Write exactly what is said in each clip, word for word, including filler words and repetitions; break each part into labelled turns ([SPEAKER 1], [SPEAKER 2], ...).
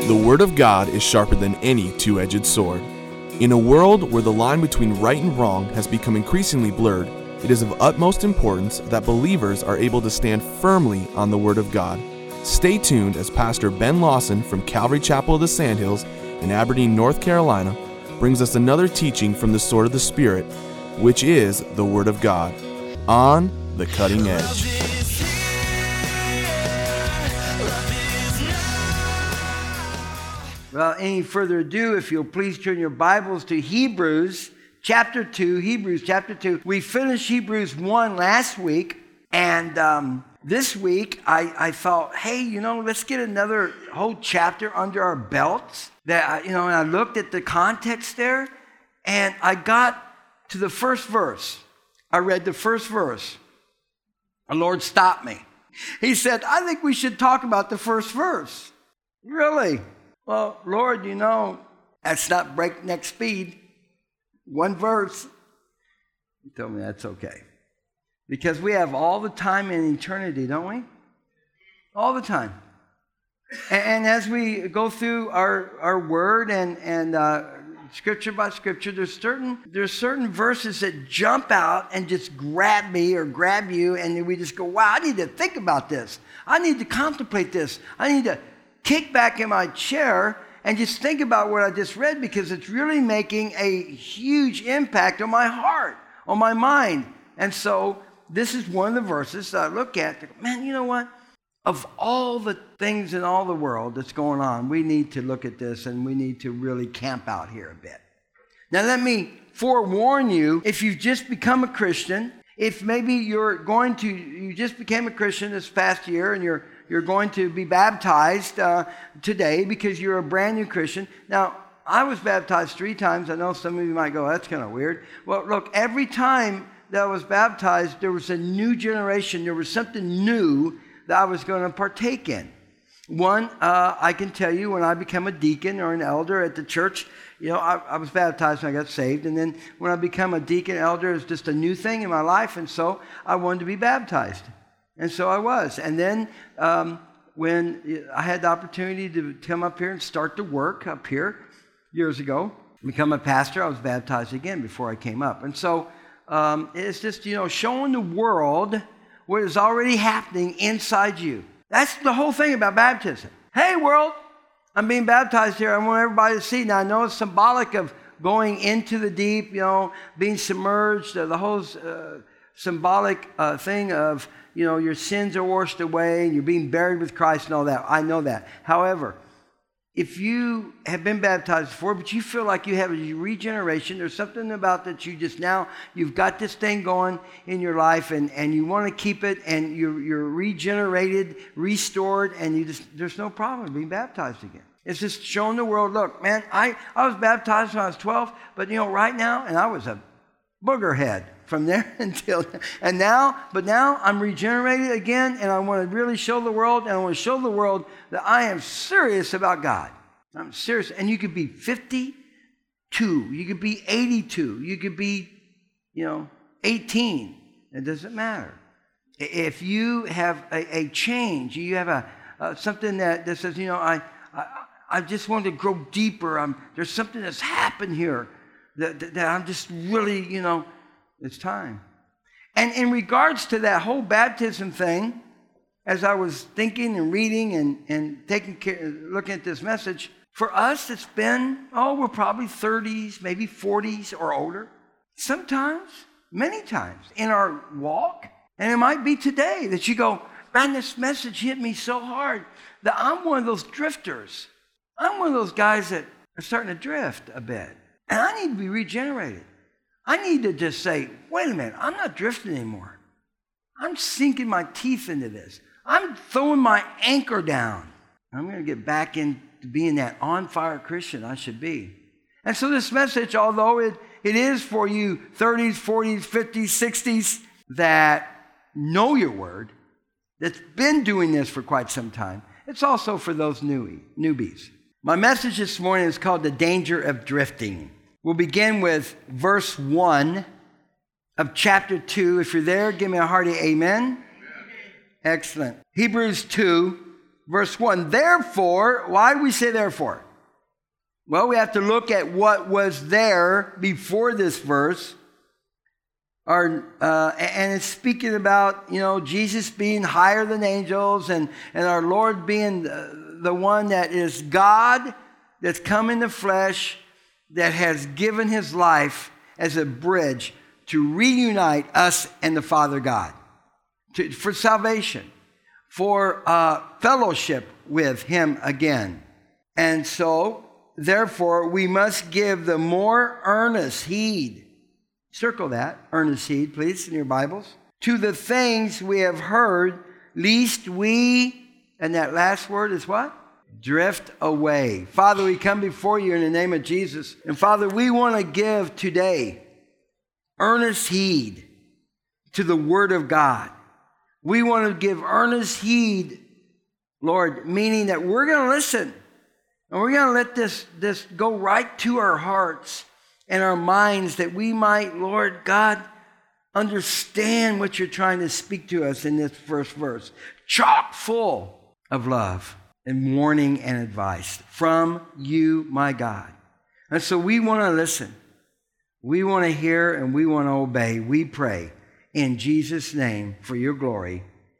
[SPEAKER 1] The Word of God is sharper than any two-edged sword. In a world where the line between right and wrong has become increasingly blurred, it is of utmost importance that believers are able to stand firmly on the Word of God. Stay tuned as Pastor Ben Lawson from Calvary Chapel of the Sandhills in Aberdeen, North Carolina, brings us another teaching from the sword of the Spirit, which is the Word of God, on the cutting edge.
[SPEAKER 2] Without any further ado, if you'll please turn your Bibles to Hebrews chapter two. Hebrews chapter two. We finished Hebrews one last week, and um, this week I, I thought, hey, you know, let's get another whole chapter under our belts. That you know, and I looked at the context there, and I got to the first verse. I read the first verse. The Lord stopped me. He said, I think we should talk about the first verse. Really? Well, Lord, you know, that's not breakneck speed. One verse. He told me that's okay. Because we have all the time in eternity, don't we? All the time. And, and as we go through our, our word and, and uh, scripture by scripture, there's certain, there's certain verses that jump out and just grab me or grab you, and we just go, wow, I need to think about this. I need to contemplate this. I need to kick back in my chair and just think about what I just read, because it's really making a huge impact on my heart, on my mind. And so this is one of the verses that I look at. Man, you know what? Of all the things in all the world that's going on, we need to look at this, and we need to really camp out here a bit. Now, let me forewarn you, if you've just become a Christian, if maybe you're going to, you just became a Christian this past year, and you're You're going to be baptized uh, today because you're a brand new Christian. Now, I was baptized three times. I know some of you might go, that's kind of weird. Well, look, every time that I was baptized, there was a new generation. There was something new that I was going to partake in. One, uh, I can tell you, when I become a deacon or an elder at the church, you know, I, I was baptized when I got saved. And then when I become a deacon, elder, it's just a new thing in my life. And so I wanted to be baptized. And so I was. And then um, when I had the opportunity to come up here and start to work up here years ago, become a pastor, I was baptized again before I came up. And so um, it's just, you know, showing the world what is already happening inside you. That's the whole thing about baptism. Hey, world, I'm being baptized here. I want everybody to see. Now, I know it's symbolic of going into the deep, you know, being submerged, uh, the whole uh, symbolic uh, thing of, you know, your sins are washed away and you're being buried with Christ and all that. I know that. However, if you have been baptized before, but you feel like you have a regeneration, there's something about that you just now, you've got this thing going in your life, and, and you want to keep it, and you're, you're regenerated, restored, and you just, there's no problem being baptized again. It's just showing the world, look, man, I, I was baptized when I was twelve, but you know, right now, and I was a booger head from there until, and now, but now I'm regenerated again, and I want to really show the world, and I want to show the world that I am serious about God. I'm serious. And you could be fifty-two, you could be eighty-two, you could be, you know, eighteen. It doesn't matter. If you have a, a change, you have a uh, something that, that says, you know, I, I I just want to grow deeper. I'm, there's something that's happened here that, that, that I'm just really, you know, it's time. And in regards to that whole baptism thing, as I was thinking and reading and, and taking care, looking at this message, for us it's been, oh, we're probably thirties, maybe forties or older. Sometimes, many times in our walk. And it might be today that you go, man, this message hit me so hard that I'm one of those drifters. I'm one of those guys that are starting to drift a bit. And I need to be regenerated. I need to just say, wait a minute, I'm not drifting anymore. I'm sinking my teeth into this. I'm throwing my anchor down. I'm going to get back into being that on-fire Christian I should be. And so this message, although it, it is for you thirties, forties, fifties, sixties, that know your word, that's been doing this for quite some time, it's also for those newbie, newbies. My message this morning is called The Danger of Drifting. We'll begin with verse one of chapter two. If you're there, give me a hearty amen. Amen. Excellent. Hebrews two, verse one. Therefore, why do we say therefore? Well, we have to look at what was there before this verse. Our, uh, and it's speaking about, you know, Jesus being higher than angels and, and our Lord being the, the one that is God, that's come in the flesh, that has given his life as a bridge to reunite us and the Father God, to, for salvation, for uh, fellowship with him again. And so, therefore, we must give the more earnest heed. Circle that, earnest heed, please, in your Bibles. To the things we have heard, lest we, and that last word is what? Drift away. Father, we come before you in the name of Jesus. And Father, we want to give today earnest heed to the Word of God. We want to give earnest heed, Lord, meaning that we're going to listen. And we're going to let this, this go right to our hearts and our minds, that we might, Lord God, understand what you're trying to speak to us in this first verse. Chock full of love and warning and advice from you, my God. And so we want to listen. We want to hear and we want to obey. We pray in Jesus' name for your glory.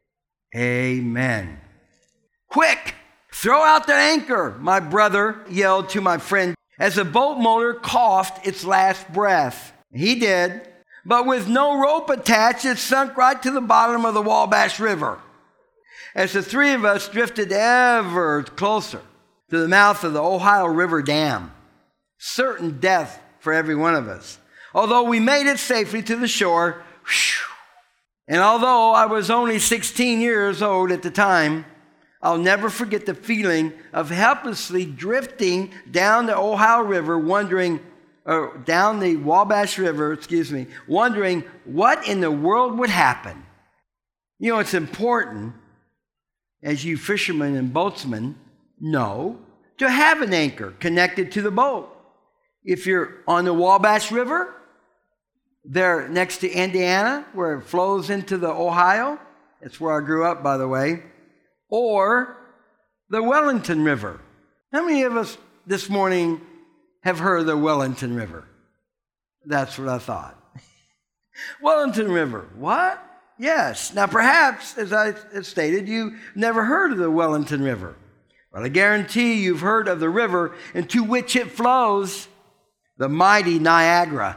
[SPEAKER 2] Amen. Quick, throw out the anchor, my brother yelled to my friend as the boat motor coughed its last breath. He did, but with no rope attached, it sunk right to the bottom of the Wabash River. As the three of us drifted ever closer to the mouth of the Ohio River Dam, certain death for every one of us. Although we made it safely to the shore, whew, and although I was only sixteen years old at the time, I'll never forget the feeling of helplessly drifting down the Ohio River, wondering, or down the Wabash River, excuse me, wondering what in the world would happen. You know, it's important, as you fishermen and boatsmen know, to have an anchor connected to the boat. If you're on the Wabash River, there next to Indiana, where it flows into the Ohio, that's where I grew up, by the way, or the Wellington River. How many of us this morning have heard of the Wellington River? That's what I thought. Wellington River, what? Yes. Now perhaps, as I stated, you never heard of the Wellington River. But I guarantee you've heard of the river into which it flows, the mighty Niagara.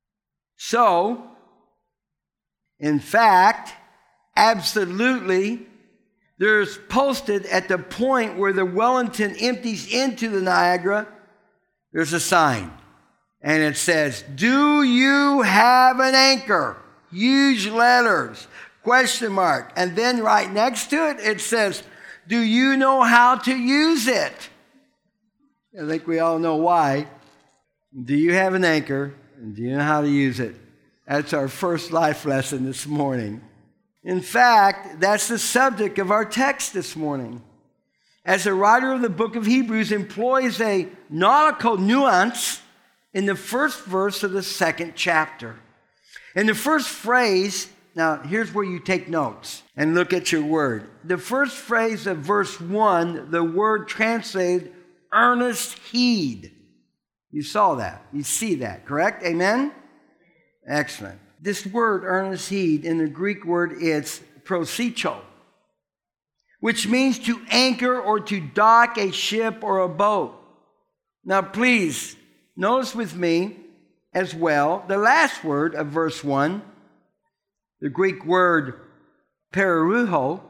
[SPEAKER 2] So, in fact, absolutely, there's posted at the point where the Wellington empties into the Niagara, there's a sign. And it says, do you have an anchor? Huge letters, question mark. And then right next to it, it says, do you know how to use it? I think we all know why. Do you have an anchor? And do you know how to use it? That's our first life lesson this morning. In fact, that's the subject of our text this morning. As the writer of the book of Hebrews employs a nautical nuance in the first verse of the second chapter. In the first phrase, now here's where you take notes and look at your word. The first phrase of verse one, the word translated earnest heed. You saw that. You see that, correct? Amen? Excellent. This word, earnest heed, in the Greek word, it's prosycho, which means to anchor or to dock a ship or a boat. Now, please, notice with me as well the last word of verse one, the Greek word peruho,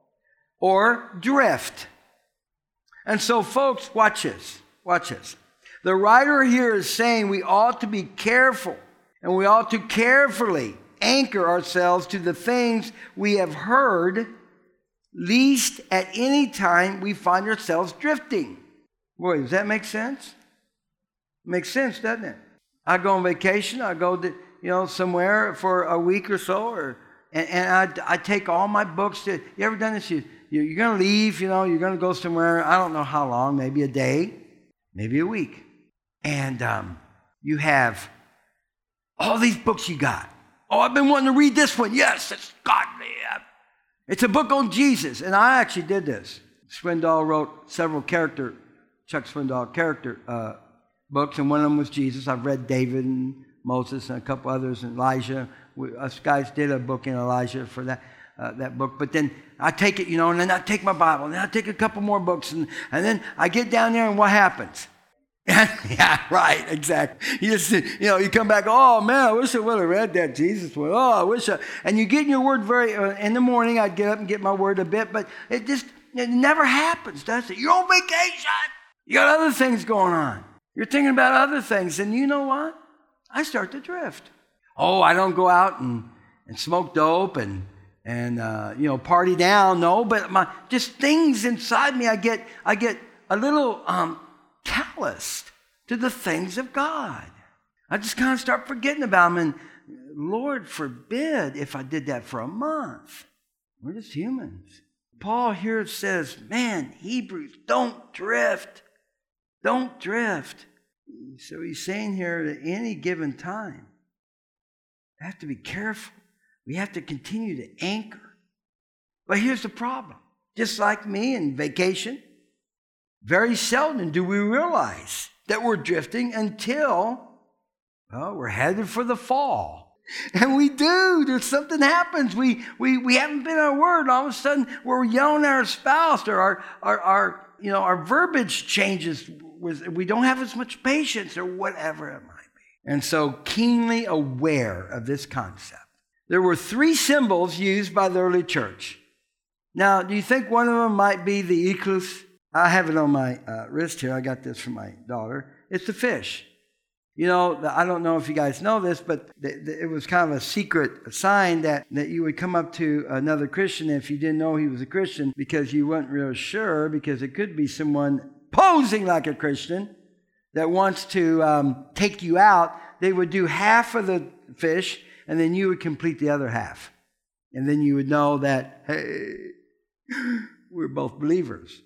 [SPEAKER 2] or drift. And so, folks, watch this. Watch this. The writer here is saying we ought to be careful and we ought to carefully anchor ourselves to the things we have heard, lest at any time we find ourselves drifting. Boy, does that make sense? Makes sense, doesn't it? I go on vacation, I go to, you know, somewhere for a week or so, or and, and I, I take all my books to, you ever done this? You, you're going to leave, you know, you're going to go somewhere, I don't know how long, maybe a day, maybe a week. And um, you have all these books you got. Oh, I've been wanting to read this one. Yes, it's godly. It's a book on Jesus. And I actually did this. Swindoll wrote several character, Chuck Swindoll character uh, books, and one of them was Jesus. I've read David and Moses and a couple others, and Elijah. We, us guys did a book in Elijah for that uh, that book. But then I take it, you know, and then I take my Bible, and then I take a couple more books, and, and then I get down there, and what happens? Yeah, right, exactly. You just, you know, you come back, oh, man, I wish I would have read that Jesus one. Oh, I wish I, and you get in your word very, uh, in the morning, I'd get up and get my word a bit, but it just, it never happens, does it? You're on vacation. You got other things going on. You're thinking about other things, and you know what? I start to drift. Oh, I don't go out and, and smoke dope and, and uh, you know, party down, no, but my, just things inside me, I get, I get a little, um, calloused to the things of God. I just kind of start forgetting about them, and Lord forbid if I did that for a month. We're just humans. Paul here says, man, Hebrews, don't drift. Don't drift. So he's saying here that any given time, we have to be careful. We have to continue to anchor. But here's the problem. Just like me in vacation, very seldom do we realize that we're drifting until, well, we're headed for the fall. And we do. There's something happens. We we we haven't been our word. All of a sudden, we're yelling at our spouse, or our our, our you know our verbiage changes. We don't have as much patience, or whatever it might be. And so, keenly aware of this concept, there were three symbols used by the early church. Now, do you think one of them might be the eclus? I have it on my uh, wrist here. I got this from my daughter. It's the fish. You know, the, I don't know if you guys know this, but the, the, it was kind of a secret sign that, that you would come up to another Christian if you didn't know he was a Christian, because you weren't real sure, because it could be someone posing like a Christian that wants to um, take you out. They would do half of the fish, and then you would complete the other half. And then you would know that, hey, we're both believers.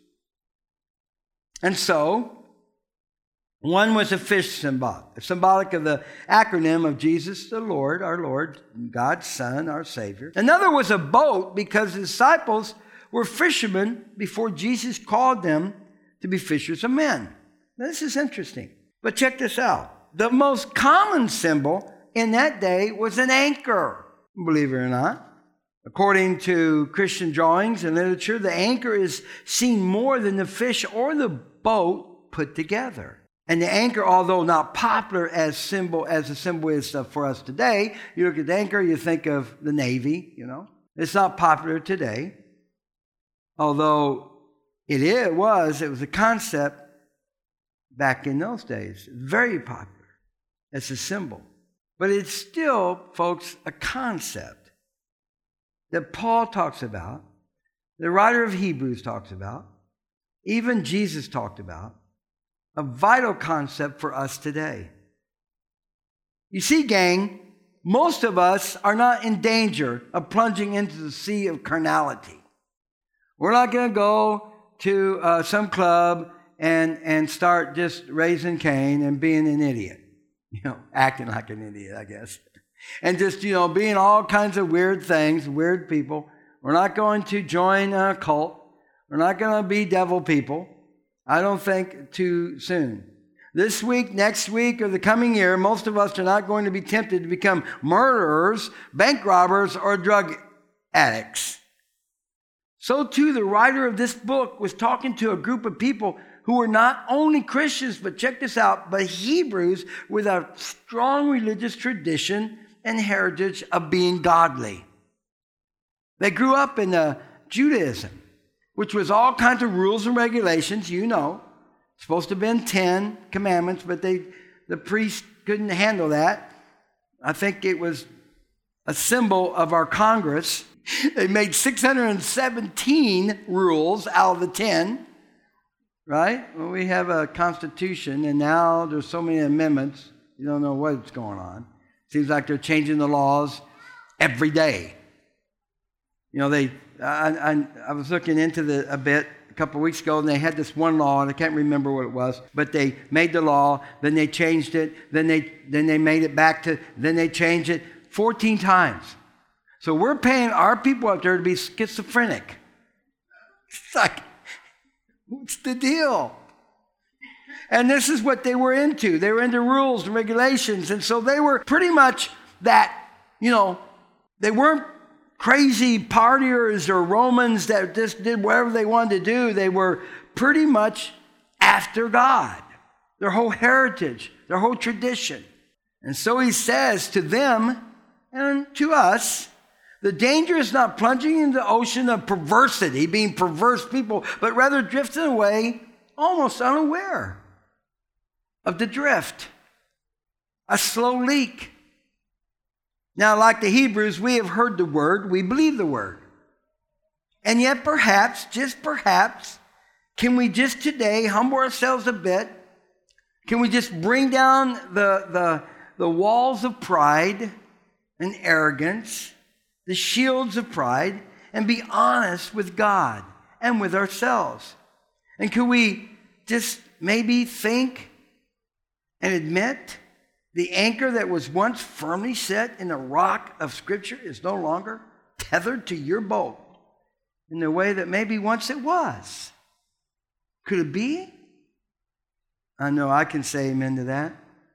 [SPEAKER 2] And so, one was a fish symbol, symbolic of the acronym of Jesus, the Lord, our Lord, God's Son, our Savior. Another was a boat, because the disciples were fishermen before Jesus called them to be fishers of men. Now, this is interesting. But check this out. The most common symbol in that day was an anchor, believe it or not. According to Christian drawings and literature, the anchor is seen more than the fish or the boat put together. And the anchor, although not popular as symbol as a symbol is for us today, you look at the anchor, you think of the Navy, you know. It's not popular today. Although it is, was, it was a concept back in those days. Very popular as a symbol. But it's still, folks, a concept that Paul talks about, the writer of Hebrews talks about, even Jesus talked about, a vital concept for us today. You see, gang, most of us are not in danger of plunging into the sea of carnality. We're not going to go to uh, some club and, and start just raising Cain and being an idiot. You know, acting like an idiot, I guess. And just, you know, being all kinds of weird things, weird people. We're not going to join a cult. We're not going to be devil people. I don't think too soon. This week, next week, or the coming year, most of us are not going to be tempted to become murderers, bank robbers, or drug addicts. So too, the writer of this book was talking to a group of people who were not only Christians, but check this out, but Hebrews with a strong religious tradition and heritage of being godly. They grew up in uh, Judaism, which was all kinds of rules and regulations, you know. Supposed to have been ten commandments, but they, the priest couldn't handle that. I think it was a symbol of our Congress. They made six hundred seventeen rules out of the ten. Right? Well, we have a constitution, and now there's so many amendments, you don't know what's going on. Seems like they're changing the laws every day. You know, they. I, I, I was looking into the a bit a couple of weeks ago, and they had this one law, and I can't remember what it was, but they made the law, then they changed it, then they then they made it back to, then they changed it fourteen times. So we're paying our people out there to be schizophrenic. It's like, What's the deal? And this is what they were into. They were into rules and regulations. And so they were pretty much that, you know, they weren't crazy partiers or Romans that just did whatever they wanted to do. They were pretty much after God, their whole heritage, their whole tradition. And so he says to them and to us, the danger is not plunging into the ocean of perversity, being perverse people, but rather drifting away almost unaware of the drift, a slow leak. Now, like the Hebrews, we have heard the word, we believe the word. And yet perhaps, just perhaps, can we just today humble ourselves a bit? Can we just bring down the, the, the walls of pride and arrogance, the shields of pride, and be honest with God and with ourselves? And could we just maybe think and admit the anchor that was once firmly set in the rock of Scripture is no longer tethered to your boat in the way that maybe once it was? Could it be? I know I can say amen to that.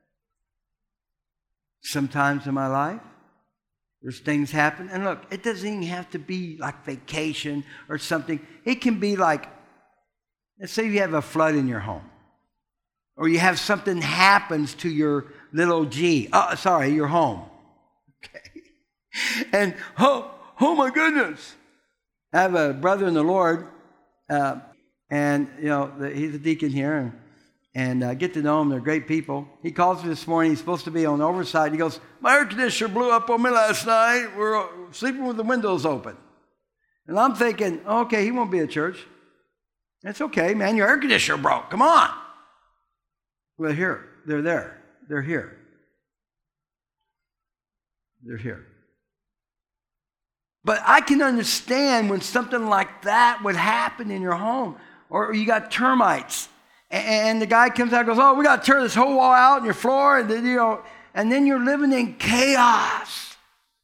[SPEAKER 2] Sometimes in my life, there's things happen. And look, it doesn't even have to be like vacation or something. It can be like, let's say you have a flood in your home. Or you have something happens to your little G. Oh, sorry, your home. Okay. And, oh, oh my goodness. I have a brother in the Lord, uh, and, you know, the, he's a deacon here, and, and I get to know him. They're great people. He calls me this morning. He's supposed to be on oversight. He goes, my air conditioner blew up on me last night. We're sleeping with the windows open. And I'm thinking, okay, he won't be at church. It's okay, man. Your air conditioner broke. Come on. Well, here, they're there. They're here. They're here. But I can understand when something like that would happen in your home, or you got termites, and the guy comes out and goes, oh, we got to tear this whole wall out in your floor, and then, you know, and then you're living in chaos.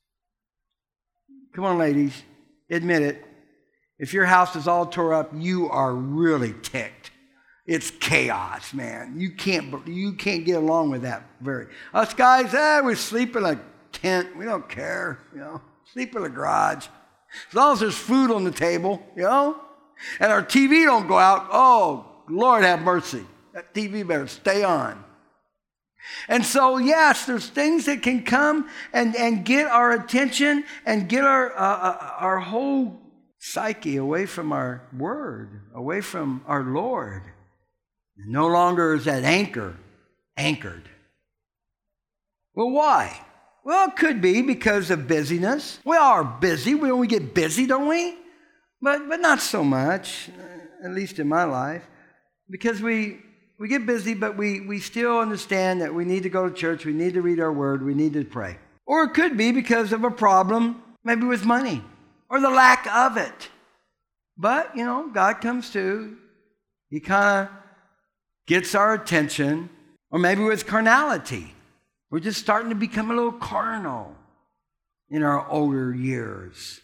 [SPEAKER 2] Come on, ladies, admit it. If your house is all tore up, you are really ticked. It's chaos, man. You can't, you can't get along with that very. Us guys, eh, we sleep in a tent. We don't care, you know. Sleep in a garage. As long as there's food on the table, you know. And our T V don't go out. Oh, Lord have mercy. That T V better stay on. And so, yes, there's things that can come and, and get our attention and get our, uh, our whole psyche away from our word, away from our Lord. No longer is that anchor anchored. Well, why? Well, it could be because of busyness. We are busy. We, we get busy, don't we? But but not so much, at least in my life. Because we we get busy, but we, we still understand that we need to go to church, we need to read our word, we need to pray. Or it could be because of a problem, maybe with money, or the lack of it. But, you know, God comes to. He kind of gets our attention, or maybe with carnality. We're just starting to become a little carnal in our older years.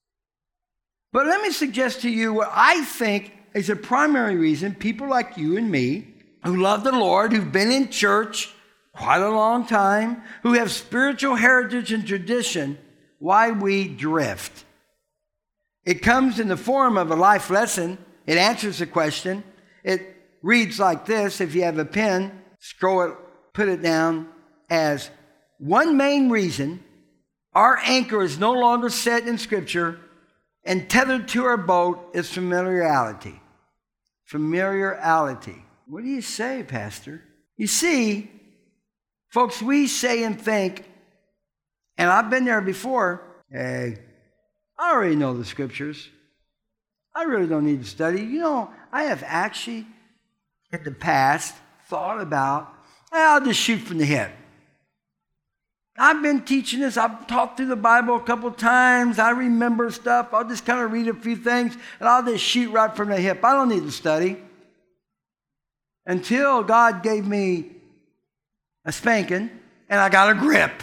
[SPEAKER 2] But let me suggest to you what I think is a primary reason people like you and me, who love the Lord, who've been in church quite a long time, who have spiritual heritage and tradition, why we drift. It comes in the form of a life lesson. It answers the question. It reads like this. If you have a pen, scroll it, put it down. As one main reason our anchor is no longer set in Scripture and tethered to our boat is familiarity. Familiarity. What do you say, Pastor? You see, folks, we say and think, and I've been there before, hey, I already know the Scriptures. I really don't need to study. You know, I have actually, in the past, thought about, I'll just shoot from the hip. I've been teaching this. I've talked through the Bible a couple times. I remember stuff. I'll just kind of read a few things, and I'll just shoot right from the hip. I don't need to study. Until God gave me a spanking, and I got a grip.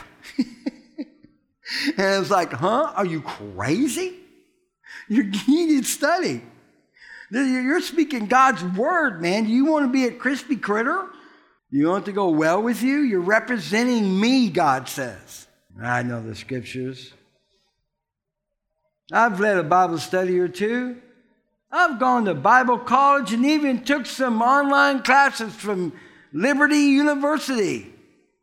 [SPEAKER 2] And it was like, huh? Are you crazy? You need to study. You're speaking God's word, man. Do you want to be a crispy critter? You want it to go well with you? You're representing me, God says. I know the scriptures. I've led a Bible study or two. I've gone to Bible college and even took some online classes from Liberty University.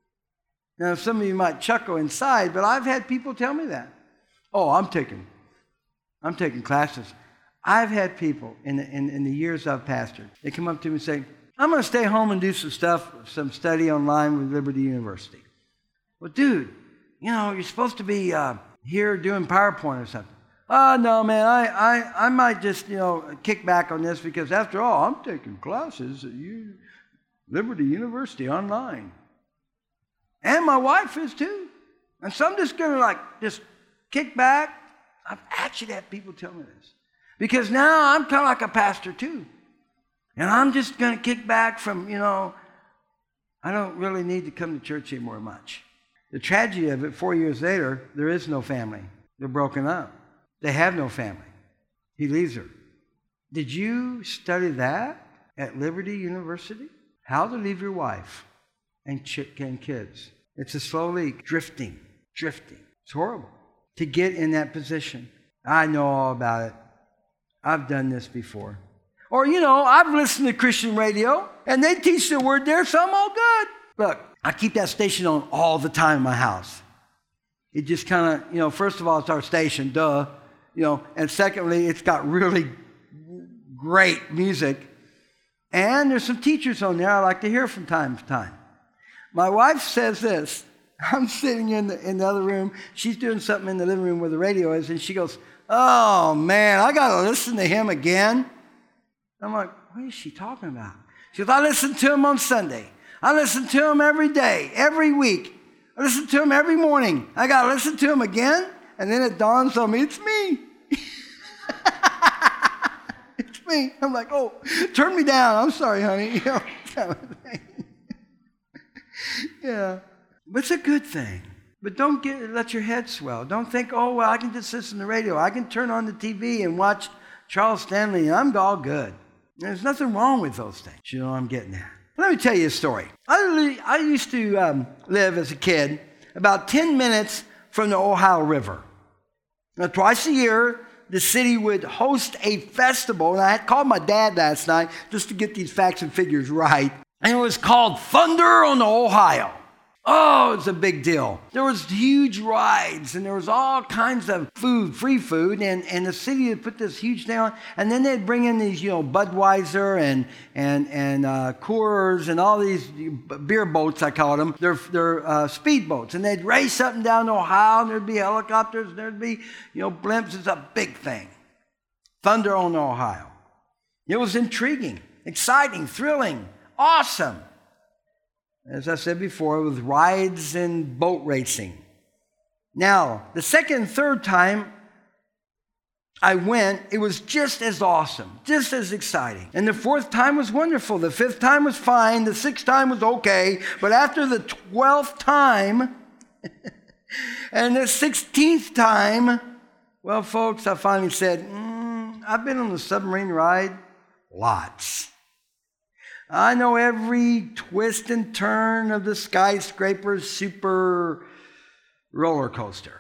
[SPEAKER 2] Now, some of you might chuckle inside, but I've had people tell me that. Oh, I'm taking, I'm taking classes. I've had people in the, in, in the years I've pastored, they come up to me and say, I'm going to stay home and do some stuff, some study online with Liberty University. Well, dude, you know, you're supposed to be uh, here doing PowerPoint or something. Oh, no, man, I, I, I might just, you know, kick back on this because after all, I'm taking classes at U- Liberty University online. And my wife is too. And so I'm just going to like just kick back. I've actually had people tell me this. Because now I'm kind of like a pastor too. And I'm just going to kick back from, you know, I don't really need to come to church anymore much. The tragedy of it, four years later, there is no family. They're broken up. They have no family. He leaves her. Did you study that at Liberty University? How to leave your wife and chick and kids. It's a slow leak, drifting, drifting. It's horrible to get in that position. I know all about it. I've done this before. Or, you know, I've listened to Christian radio, and they teach the word there, so I'm all good. Look, I keep that station on all the time in my house. It just kind of, you know, first of all, it's our station, duh. You know, and secondly, it's got really great music. And there's some teachers on there I like to hear from time to time. My wife says this. I'm sitting in the, in the other room. She's doing something in the living room where the radio is, and she goes, oh, man, I got to listen to him again. I'm like, what is she talking about? She goes, I listen to him on Sunday. I listen to him every day, every week. I listen to him every morning. I got to listen to him again? And then it dawns on me, it's me. It's me. I'm like, oh, turn me down. I'm sorry, honey. You know, kind of thing. Yeah. But it's a good thing. But don't get let your head swell. Don't think, oh, well, I can just listen to the radio. I can turn on the T V and watch Charles Stanley, and I'm all good. There's nothing wrong with those things. You know what I'm getting at. Let me tell you a story. I, I used to um, live as a kid about ten minutes from the Ohio River. Now, twice a year, the city would host a festival, and I had called my dad last night just to get these facts and figures right, and it was called Thunder on the Ohio. Oh, it's a big deal. There was huge rides, and there was all kinds of food, free food, and, and the city would put this huge thing on, and then they'd bring in these, you know, Budweiser and and and uh, Coors and all these beer boats, I call them. They're they're uh, speed boats, and they'd race up and down the Ohio, and there'd be helicopters, and there'd be, you know, blimps. It's a big thing. Thunder on the Ohio. It was intriguing, exciting, thrilling, awesome. As I said before, with rides and boat racing. Now, the second and third time I went, it was just as awesome, just as exciting. And the fourth time was wonderful. The fifth time was fine. The sixth time was okay. But after the twelfth time and the sixteenth time, well, folks, I finally said, mm, I've been on the submarine ride lots. I know every twist and turn of the skyscraper's super roller coaster.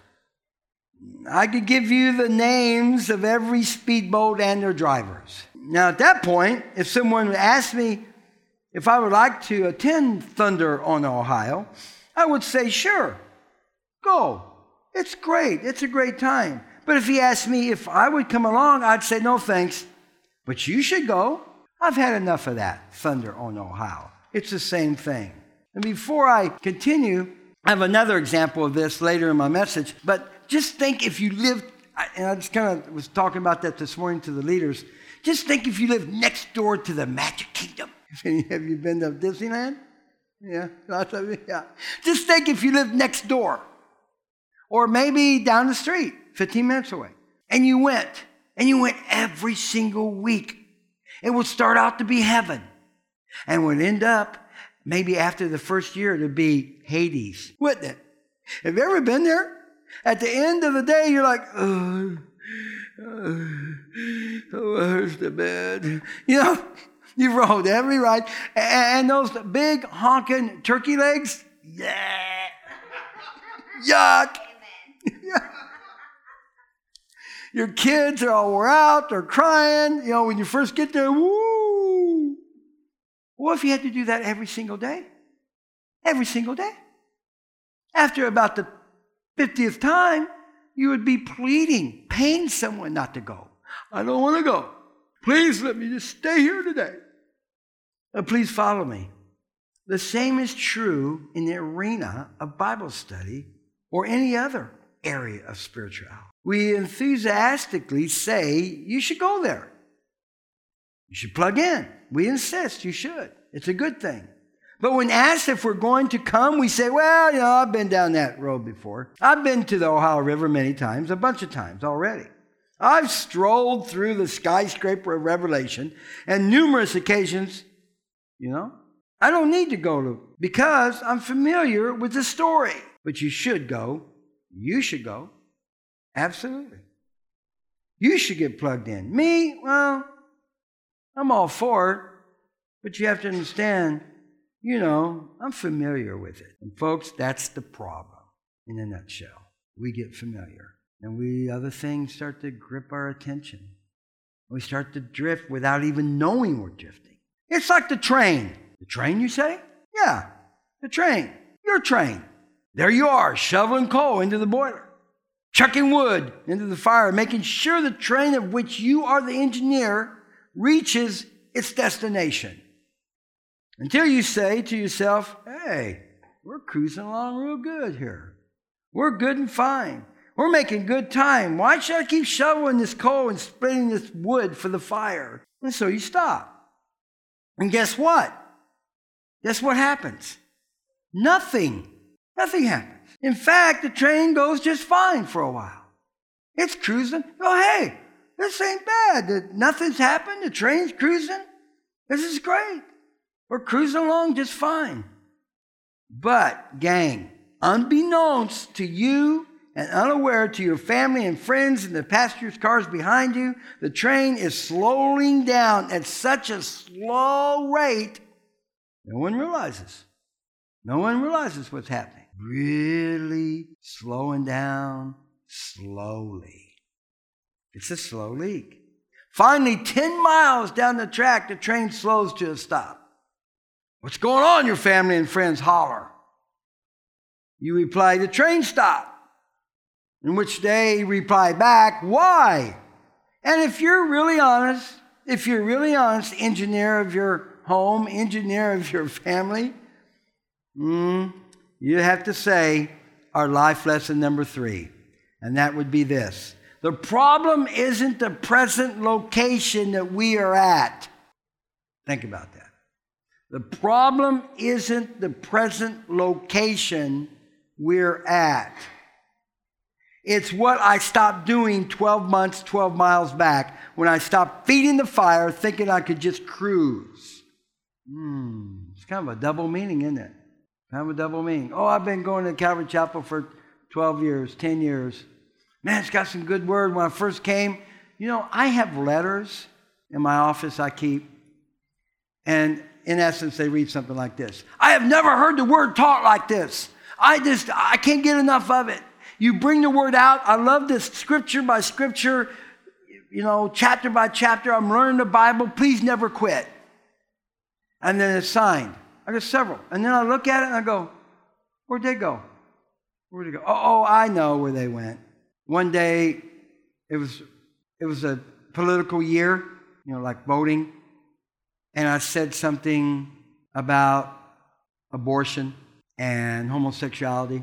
[SPEAKER 2] I could give you the names of every speedboat and their drivers. Now, at that point, if someone asked me if I would like to attend Thunder on Ohio, I would say, sure, go. It's great. It's a great time. But if he asked me if I would come along, I'd say, no, thanks. But you should go. I've had enough of that, Thunder on Ohio. It's the same thing. And before I continue, I have another example of this later in my message, but just think if you lived, and I just kind of was talking about that this morning to the leaders, just think if you lived next door to the Magic Kingdom. Have you been to Disneyland? Yeah, lots of you, yeah. Just think if you lived next door, or maybe down the street, fifteen minutes away, and you went, and you went every single week. It would start out to be heaven and would end up, maybe after the first year, to be Hades, wouldn't it? Have you ever been there? At the end of the day, you're like, oh, Oh, where's the bed? You know, you've rode every ride. And those big honking turkey legs, yeah. Yuck. Your kids are all wore out, they're crying. You know, when you first get there, woo. What if you had to do that every single day? Every single day. After about the fiftieth time, you would be pleading, paying someone not to go. I don't want to go. Please let me just stay here today. Uh, please follow me. The same is true in the arena of Bible study or any other area of spirituality. We enthusiastically say you should go there. You should plug in. We insist you should. It's a good thing. But when asked if we're going to come, we say, well, you know, I've been down that road before. I've been to the Ohio River many times, a bunch of times already. I've strolled through the skyscraper of Revelation and numerous occasions, you know. I don't need to go to, because I'm familiar with the story. But you should go. You should go. Absolutely. You should get plugged in. Me, well, I'm all for it. But you have to understand, you know, I'm familiar with it. And folks, that's the problem in a nutshell. We get familiar. And we, other things start to grip our attention. We start to drift without even knowing we're drifting. It's like the train. The train, you say? Yeah, the train. Your train. There you are, shoveling coal into the boiler, chucking wood into the fire, making sure the train of which you are the engineer reaches its destination. Until you say to yourself, hey, we're cruising along real good here. We're good and fine. We're making good time. Why should I keep shoveling this coal and splitting this wood for the fire? And so you stop. And guess what? Guess what happens? Nothing. Nothing happens. In fact, the train goes just fine for a while. It's cruising. Oh, hey, this ain't bad. Nothing's happened. The train's cruising. This is great. We're cruising along just fine. But, gang, unbeknownst to you and unaware to your family and friends in the passenger cars behind you, the train is slowing down at such a slow rate, no one realizes. No one realizes what's happening. Really slowing down slowly. It's a slow leak. Finally, ten miles down the track, the train slows to a stop. What's going on, your family and friends holler. You reply, the train stopped. In which they reply back, why? And if you're really honest, if you're really honest, engineer of your home, engineer of your family, mm, you have to say our life lesson number three. And that would be this. The problem isn't the present location that we are at. Think about that. The problem isn't the present location we're at. It's what I stopped doing twelve months, twelve miles back when I stopped feeding the fire thinking I could just cruise. Hmm, it's kind of a double meaning, isn't it? Kind of a double meaning. Oh, I've been going to Calvary Chapel for twelve years, ten years. Man, it's got some good word. When I first came, you know, I have letters in my office I keep. And in essence, they read something like this. I have never heard the word taught like this. I just, I can't get enough of it. You bring the word out. I love this scripture by scripture, you know, chapter by chapter. I'm learning the Bible. Please never quit. And then it's signed. I got several. And then I look at it and I go, where'd they go? Where'd they go? Oh, oh, I know where they went. One day, it was it was a political year, you know, like voting. And I said something about abortion and homosexuality.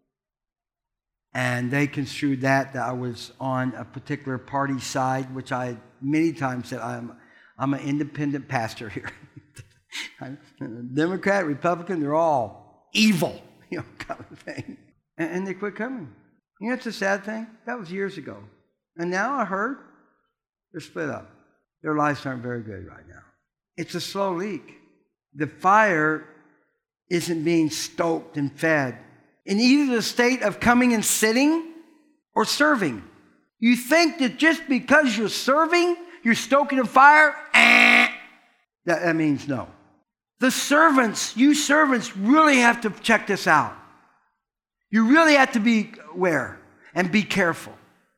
[SPEAKER 2] And they construed that, that I was on a particular party side, which I many times said, I'm, I'm an independent pastor here. Democrat, Republican, they're all evil, you know, kind of thing. And, and they quit coming. You know, it's a sad thing. That was years ago. And now I heard they're split up. Their lives aren't very good right now. It's a slow leak. The fire isn't being stoked and fed in either the state of coming and sitting or serving. You think that just because you're serving, you're stoking a fire, eh, that, that means no. The servants, you servants really have to check this out. You really have to be aware and be careful.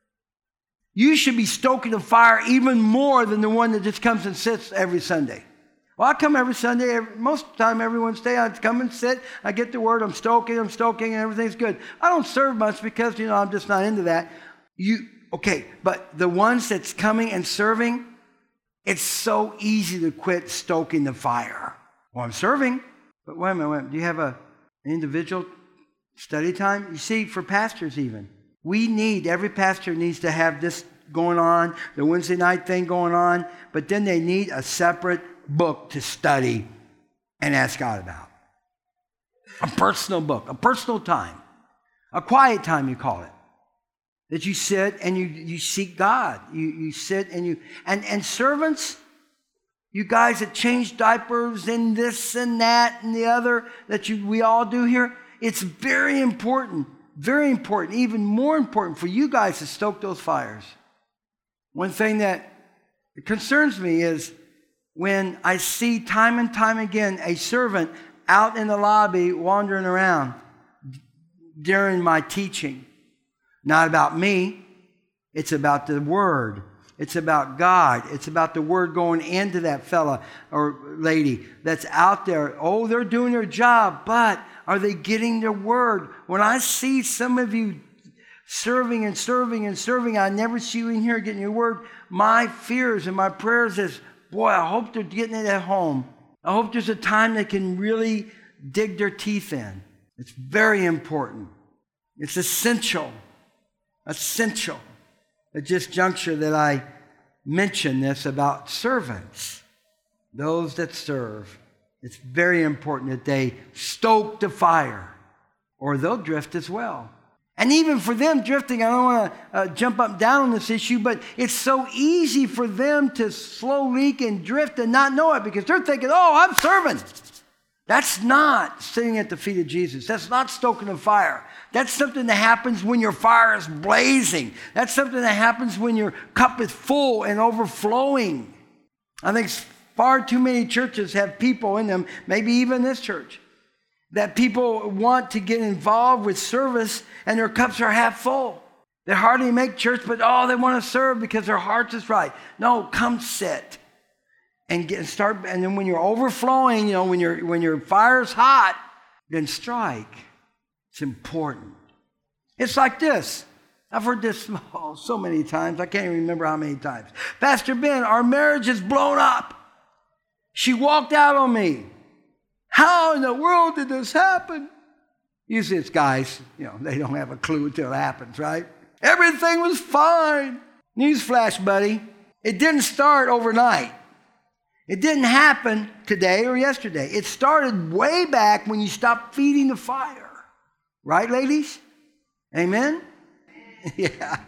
[SPEAKER 2] You should be stoking the fire even more than the one that just comes and sits every Sunday. Well, I come every Sunday, every, most of the time, every Wednesday, I come and sit, I get the word, I'm stoking, I'm stoking, and everything's good. I don't serve much because, you know, I'm just not into that. You, okay, but the ones that's coming and serving, it's so easy to quit stoking the fire. Well, I'm serving, but wait a minute, wait a minute. Do you have a, an individual study time? You see, for pastors even, we need, every pastor needs to have this going on, the Wednesday night thing going on, but then they need a separate book to study and ask God about. A personal book, a personal time, a quiet time you call it. That you sit and you, you seek God. You, you sit and you, and, and servants, you guys that change diapers and this and that and the other that you, we all do here, it's very important, very important, even more important for you guys to stoke those fires. One thing that concerns me is when I see time and time again a servant out in the lobby wandering around during my teaching. Not about me. It's about the Word. It's about God. It's about the Word going into that fella or lady that's out there. Oh, they're doing their job, but are they getting their Word? When I see some of you serving and serving and serving, I never see you in here getting your Word. My fears and my prayers is, boy, I hope they're getting it at home. I hope there's a time they can really dig their teeth in. It's very important. It's essential. Essential at this juncture that I mention this about servants, those that serve. It's very important that they stoke the fire or they'll drift as well. And even for them drifting, I don't want to uh, jump up and down on this issue, but it's so easy for them to slow leak and drift and not know it because they're thinking, oh, I'm serving. That's not sitting at the feet of Jesus. That's not stoking a fire. That's something that happens when your fire is blazing. That's something that happens when your cup is full and overflowing. I think far too many churches have people in them, maybe even this church, that people want to get involved with service and their cups are half full. They hardly make church, but oh, they want to serve because their heart is right. No, come sit. And get start, and then when you're overflowing, you know, when your when your fire's hot, then strike. It's important. It's like this. I've heard this oh, so many times. I can't even remember how many times. Pastor Ben, our marriage is blown up. She walked out on me. How in the world did this happen? Usually it's guys, you know, they don't have a clue until it happens, right? Everything was fine. Newsflash, buddy. It didn't start overnight. It didn't happen today or yesterday. It started way back when you stopped feeding the fire. Right, ladies? Amen? Yeah.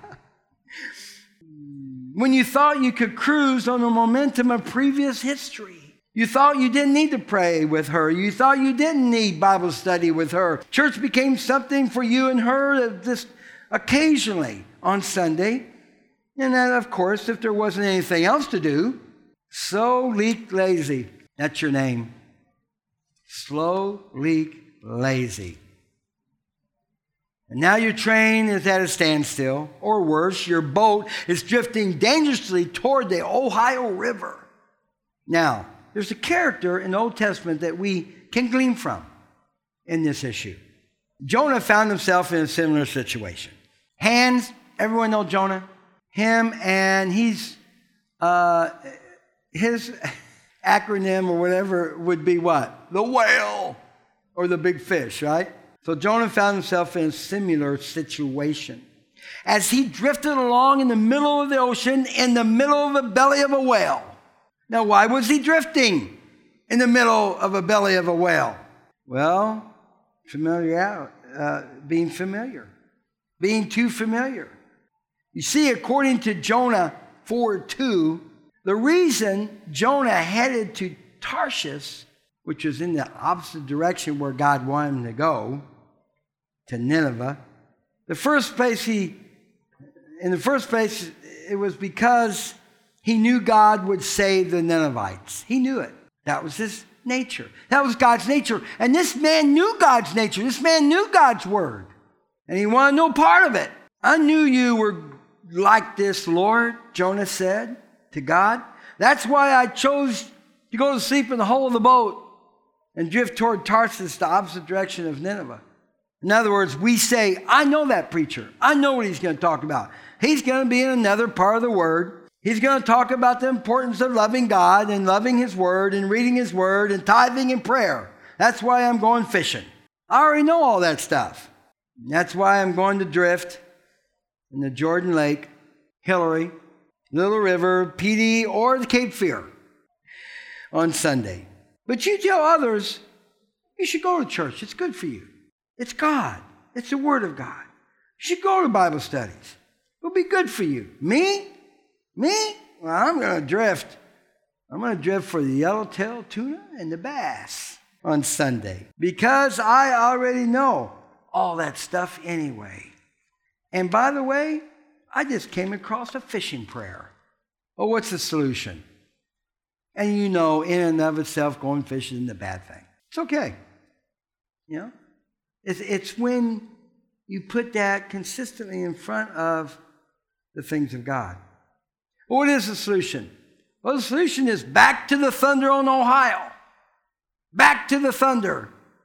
[SPEAKER 2] When you thought you could cruise on the momentum of previous history. You thought you didn't need to pray with her. You thought you didn't need Bible study with her. Church became something for you and her just occasionally on Sunday. And then, of course, if there wasn't anything else to do, so leak lazy. That's your name. Slow leak lazy. And now your train is at a standstill, or worse, your boat is drifting dangerously toward the Ohio River. Now, there's a character in the Old Testament that we can glean from in this issue. Jonah found himself in a similar situation. Hands, everyone know Jonah? Him, and he's... Uh, His acronym or whatever would be what? The whale or the big fish, right? So Jonah found himself in a similar situation. As he drifted along in the middle of the ocean, in the middle of the belly of a whale. Now, why was he drifting in the middle of a belly of a whale? Well, familiar, uh, being familiar. Being too familiar. You see, according to Jonah four two, the reason Jonah headed to Tarshish, which was in the opposite direction where God wanted him to go, to Nineveh, the first place he in the first place, it was because he knew God would save the Ninevites. He knew it. That was his nature. That was God's nature. And this man knew God's nature. This man knew God's word. And he wanted no part of it. I knew you were like this, Lord, Jonah said to God. That's why I chose to go to sleep in the hull of the boat and drift toward Tarsus, the opposite direction of Nineveh. In other words, we say, I know that preacher. I know what he's going to talk about. He's going to be in another part of the word. He's going to talk about the importance of loving God and loving his word and reading his word and tithing and prayer. That's why I'm going fishing. I already know all that stuff. That's why I'm going to drift in the Jordan Lake, Hillary, Little River, P D, or the Cape Fear on Sunday. But you tell others, you should go to church. It's good for you. It's God. It's the Word of God. You should go to Bible studies. It'll be good for you. Me? Me? Well, I'm going to drift. I'm going to drift for the yellowtail tuna and the bass on Sunday because I already know all that stuff anyway. And by the way, I just came across a fishing prayer. Well, what's the solution? And you know, in and of itself, going fishing isn't a bad thing. It's okay. You know? It's, it's when you put that consistently in front of the things of God. Well, what is the solution? Well, the solution is back to the thunder on Ohio. Back to the thunder.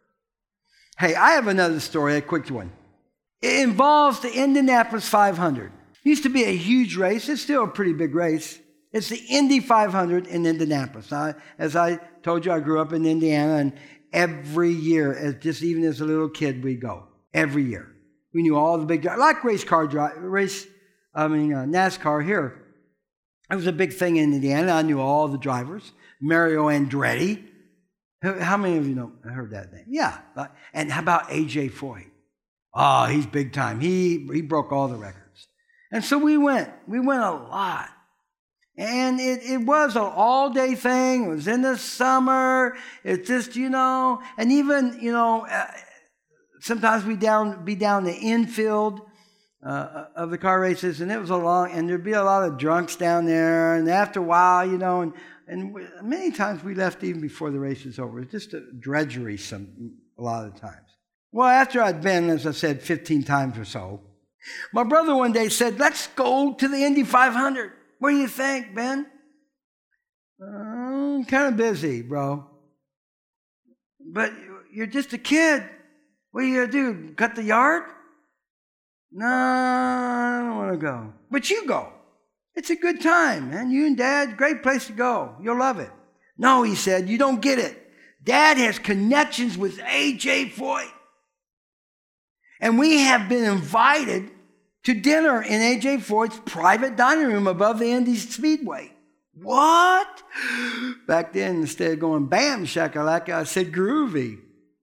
[SPEAKER 2] Hey, I have another story, a quick one. It involves the Indianapolis five hundred. It used to be a huge race. It's still a pretty big race. It's the Indy five hundred in Indianapolis. Now, as I told you, I grew up in Indiana, and every year, as just even as a little kid, we go. Every year. We knew all the big, like race car drive, race, I mean, uh, NASCAR here. It was a big thing in Indiana. I knew all the drivers. Mario Andretti. How many of you know heard that name? Yeah. And how about A J Foyt? Oh, he's big time. He he broke all the records. And so we went. We went a lot. And it, it was an all-day thing. It was in the summer. It's just, you know, and even, you know, uh, sometimes we down be down the infield uh, of the car races, and it was a long, and there'd be a lot of drunks down there. And after a while, you know, and, and we, many times we left even before the race was over. It was just a drudgery some a lot of the times. Well, after I'd been, as I said, fifteen times or so, my brother one day said, let's go to the Indy five hundred. What do you think, Ben? Uh, I'm kind of busy, bro. But you're just a kid. What are you going to do? Cut the yard? No, I don't want to go. But you go. It's a good time, man. You and Dad, great place to go. You'll love it. No, he said, you don't get it. Dad has connections with A J Foyt. And we have been invited to dinner in A J Foyt's private dining room above the Indy Speedway. What? Back then, instead of going bam shakalaka, I said groovy.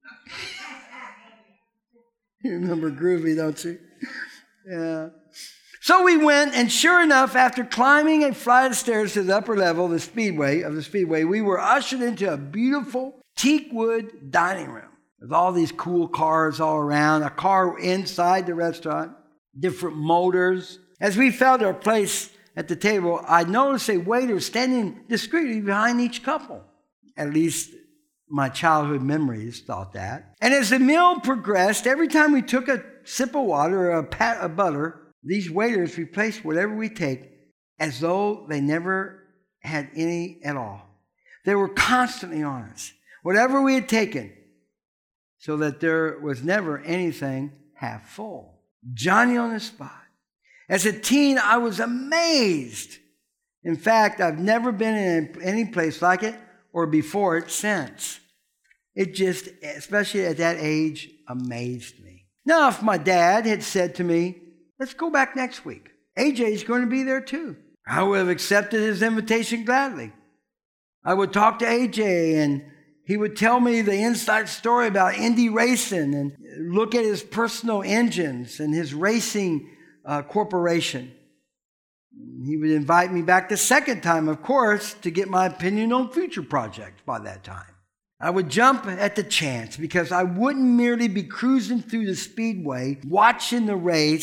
[SPEAKER 2] You remember groovy, don't you? Yeah. So we went, and sure enough, after climbing a flight of stairs to the upper level of the speedway, of the speedway, we were ushered into a beautiful teakwood dining room with all these cool cars all around, a car inside the restaurant, different motors. As we found our place at the table, I noticed a waiter standing discreetly behind each couple. At least my childhood memories thought that. And as the meal progressed, every time we took a sip of water or a pat of butter, these waiters replaced whatever we take as though they never had any at all. They were constantly on us, whatever we had taken, so that there was never anything half full. Johnny on the spot. As a teen, I was amazed. In fact, I've never been in any place like it or before it since. It just, especially at that age, amazed me. Now, if my dad had said to me, let's go back next week, A J's going to be there too, I would have accepted his invitation gladly. I would talk to A J, and he would tell me the inside story about Indy racing and look at his personal engines and his racing uh, corporation. He would invite me back the second time, of course, to get my opinion on future projects by that time. I would jump at the chance because I wouldn't merely be cruising through the speedway, watching the race.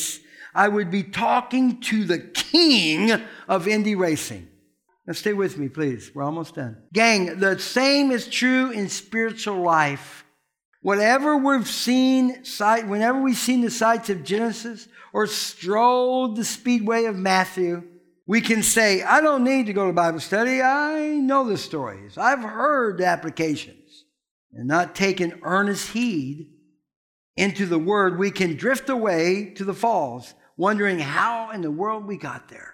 [SPEAKER 2] I would be talking to the king of Indy racing. Now stay with me, please. We're almost done. Gang, the same is true in spiritual life. Whatever we've seen, whenever we've seen the sights of Genesis or strolled the speedway of Matthew, we can say, I don't need to go to Bible study. I know the stories. I've heard the applications. And not taking earnest heed into the word, we can drift away to the falls, wondering how in the world we got there.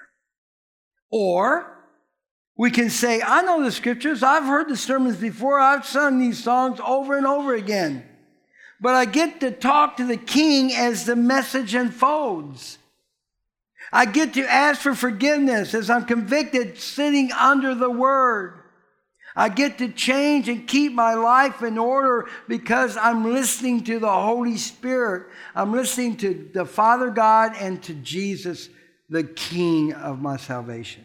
[SPEAKER 2] Or we can say, I know the scriptures. I've heard the sermons before. I've sung these songs over and over again. But I get to talk to the king as the message unfolds. I get to ask for forgiveness as I'm convicted sitting under the word. I get to change and keep my life in order because I'm listening to the Holy Spirit. I'm listening to the Father God and to Jesus, the King of my salvation.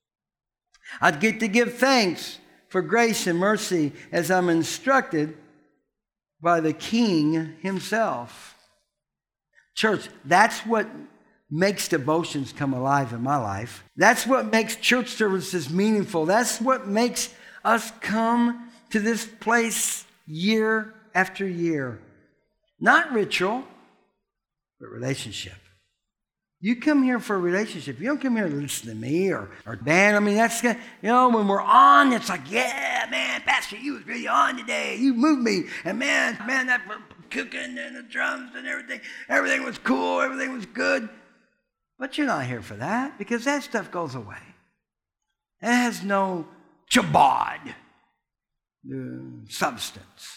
[SPEAKER 2] I'd get to give thanks for grace and mercy as I'm instructed by the King himself. Church, that's what makes devotions come alive in my life. That's what makes church services meaningful. That's what makes us come to this place year after year. Not ritual, but relationship. You come here for a relationship. You don't come here to listen to me or, or Dan. I mean, that's, you know, when we're on, it's like, yeah, man, Pastor, you was really on today. You moved me. And man, man, that cooking and the drums and everything, everything was cool. Everything was good. But you're not here for that because that stuff goes away. It has no chabad, the substance.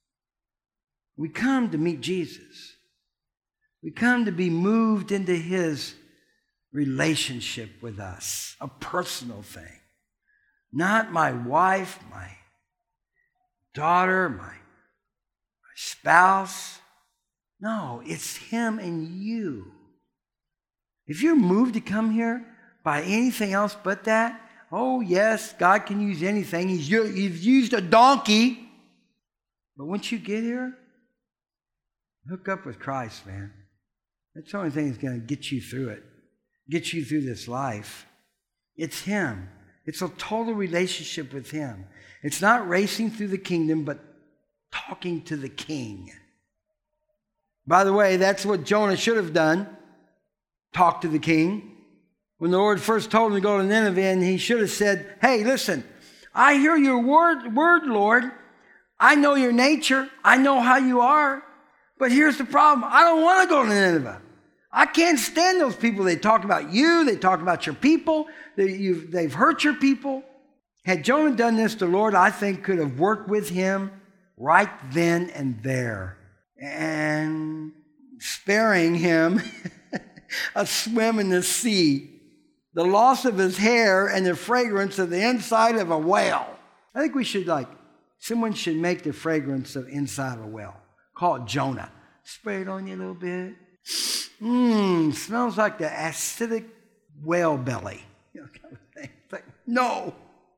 [SPEAKER 2] We come to meet Jesus. We come to be moved into his relationship with us, a personal thing. Not my wife, my daughter, my, my spouse. No, it's him and you. If you're moved to come here by anything else but that, oh yes, God can use anything. He's, he's used a donkey. But once you get here, hook up with Christ, man. That's the only thing that's going to get you through it, get you through this life. It's him. It's a total relationship with him. It's not racing through the kingdom, but talking to the king. By the way, that's what Jonah should have done, talk to the king. When the Lord first told him to go to Nineveh, and he should have said, hey, listen, I hear your word, word, Lord. I know your nature. I know how you are. But here's the problem. I don't want to go to Nineveh. I can't stand those people. They talk about you. They talk about your people. They, you've, they've hurt your people. Had Jonah done this, the Lord, I think, could have worked with him right then and there and sparing him a swim in the sea, the loss of his hair, and the fragrance of the inside of a whale. I think we should, like, someone should make the fragrance of inside of a whale. Call it Jonah. Spray it on you a little bit. Mmm, smells like the acidic whale belly. You know, kind of thing. It's like, no.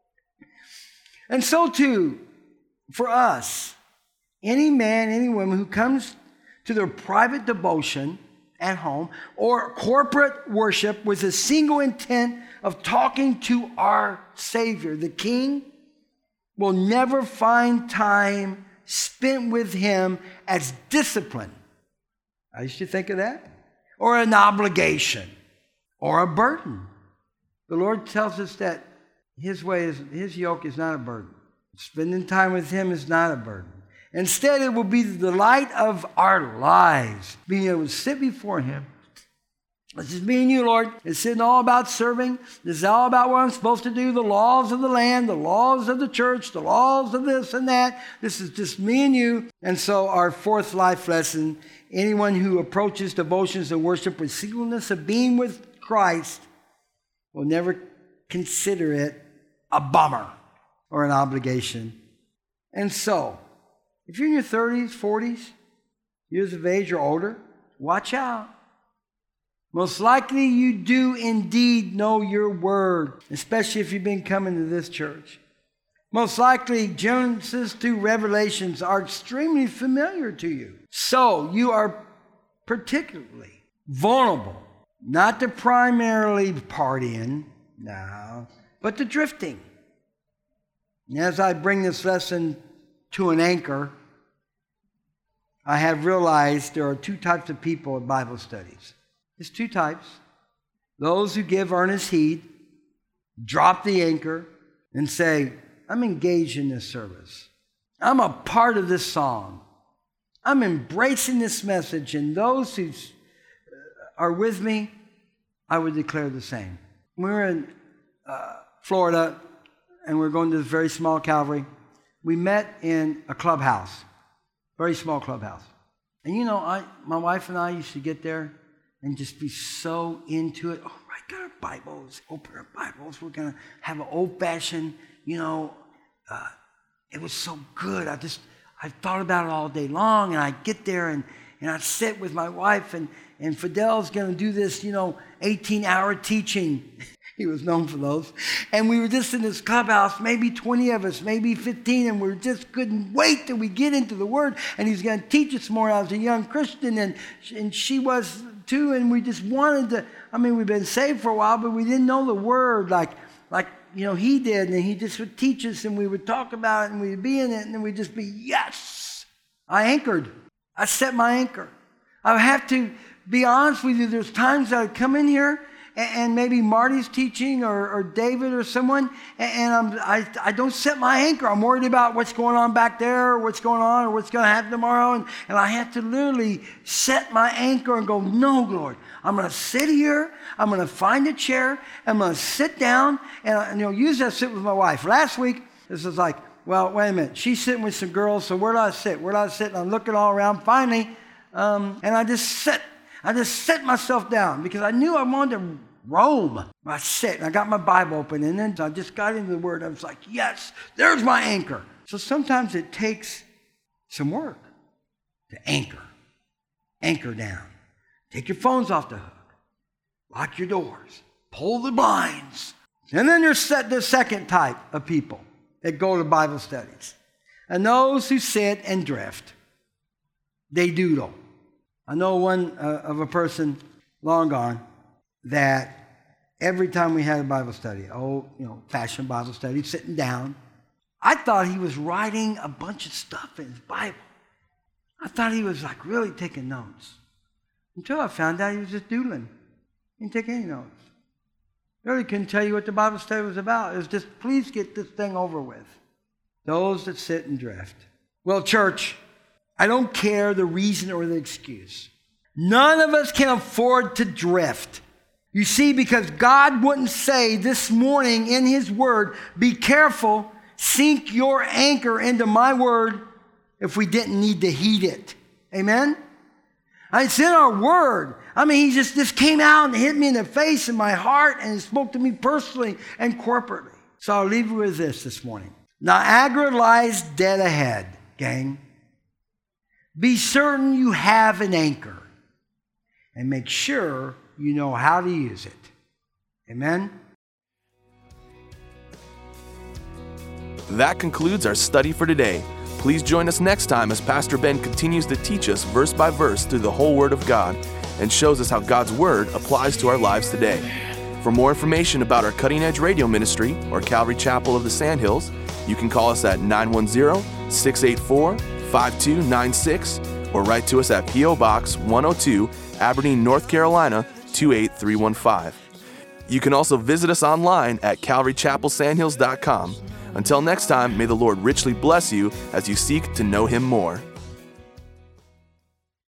[SPEAKER 2] And so too, for us, any man, any woman who comes to their private devotion at home or corporate worship with a single intent of talking to our Savior, the King, will never find time spent with him as discipline. I used to think of that. Or an obligation. Or a burden. The Lord tells us that his way is, his yoke is not a burden. Spending time with him is not a burden. Instead, it will be the delight of our lives, being able to sit before him. This is me and you, Lord. It's sitting all about serving. This is all about what I'm supposed to do, the laws of the land, the laws of the church, the laws of this and that. This is just me and you. And so our fourth life lesson, anyone who approaches devotions and worship with singleness of being with Christ will never consider it a bummer or an obligation. And so, if you're in your thirties, forties, years of age or older, watch out. Most likely you do indeed know your word, especially if you've been coming to this church. Most likely Genesis to Revelations are extremely familiar to you. So you are particularly vulnerable Not the primarily partying, no, but the drifting. And as I bring this lesson to an anchor, I have realized there are two types of people at Bible studies. There's two types. Those who give earnest heed, drop the anchor, and say, I'm engaged in this service. I'm a part of this song. I'm embracing this message. And those who are with me, I would declare the same. We were in uh, Florida, and we we're going to this very small Calvary. We met in a clubhouse, very small clubhouse. And you know, I, my wife and I used to get there and just be so into it. Oh, right, got our Bibles, open our Bibles. We're going to have an old-fashioned, you know, uh, it was so good. I just, I thought about it all day long, and I'd get there, and, and I'd sit with my wife, and, and Fidel's going to do this, you know, eighteen-hour teaching. He was known for those. And we were just in this clubhouse, maybe twenty of us, maybe fifteen, and we just couldn't wait till we get into the Word. And he's going to teach us more. I was a young Christian, and, and she was too, and we just wanted to, I mean, we've been saved for a while, but we didn't know the Word like, like you know, he did. And he just would teach us, and we would talk about it, and we'd be in it, and then we'd just be, yes! I anchored. I set my anchor. I have to be honest with you, there's times that I come in here, and maybe Marty's teaching or, or David or someone, and I'm, I, I don't set my anchor. I'm worried about what's going on back there, or what's going on, or what's going to happen tomorrow, and, and I have to literally set my anchor and go, no, Lord, I'm going to sit here, I'm going to find a chair, I'm going to sit down, and, and you know, usually I sit with my wife. Last week, this was like, well, wait a minute, she's sitting with some girls, so where do I sit? Where do I sit? And I'm looking all around, finally, um, and I just sit. I just set myself down because I knew I wanted to roam. I sit and I got my Bible open, and then I just got into the Word. I was like, yes, there's my anchor. So sometimes it takes some work to anchor. Anchor down. Take your phones off the hook. Lock your doors. Pull the blinds. And then there's the second type of people that go to Bible studies. And those who sit and drift. They doodle. I know one uh, of a person long gone that every time we had a Bible study, old, you know, fashioned Bible study, sitting down, I thought he was writing a bunch of stuff in his Bible. I thought he was like really taking notes. Until I found out he was just doodling. He didn't take any notes. Really couldn't tell you what the Bible study was about. It was just, please get this thing over with. Those that sit and drift. Well, church, I don't care the reason or the excuse. None of us can afford to drift. You see, because God wouldn't say this morning in His Word, be careful, sink your anchor into my Word if we didn't need to heed it. Amen? It's in our Word. I mean, He just, just came out and hit me in the face and my heart, and He spoke to me personally and corporately. So I'll leave you with this this morning. Niagara lies dead ahead, gang. Be certain you have an anchor and make sure you know how to use it. Amen?
[SPEAKER 1] That concludes our study for today. Please join us next time as Pastor Ben continues to teach us verse by verse through the whole Word of God and shows us how God's Word applies to our lives today. For more information about our Cutting Edge Radio Ministry or Calvary Chapel of the Sandhills, you can call us at nine one zero, six eight four, five two nine six or write to us at P O Box one oh two, Aberdeen, North Carolina two eight three one five. You can also visit us online at calvary chapel sandhills dot com. Until next time, may the Lord richly bless you as you seek to know Him more.